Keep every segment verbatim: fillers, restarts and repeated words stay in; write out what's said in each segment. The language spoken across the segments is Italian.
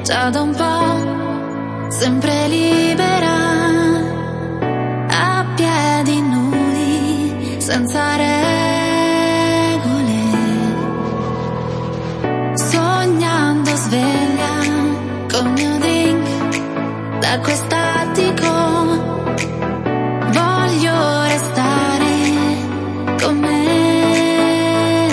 già da un po', sempre libera, a piedi nudi, senza regole, sognando sveglia col mio drink da quest'attico. Voglio restare con me,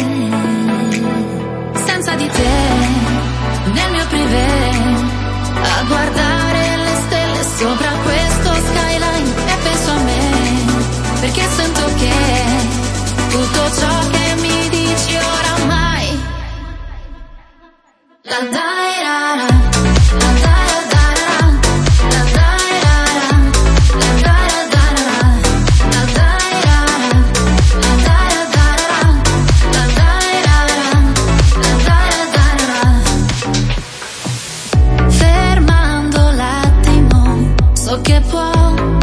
senza di te, nel mio privé, a guardare le stelle sopra questo skyline. E penso a me, perché sento che tutto ciò che mi dici oramai la dai ra ra. Che può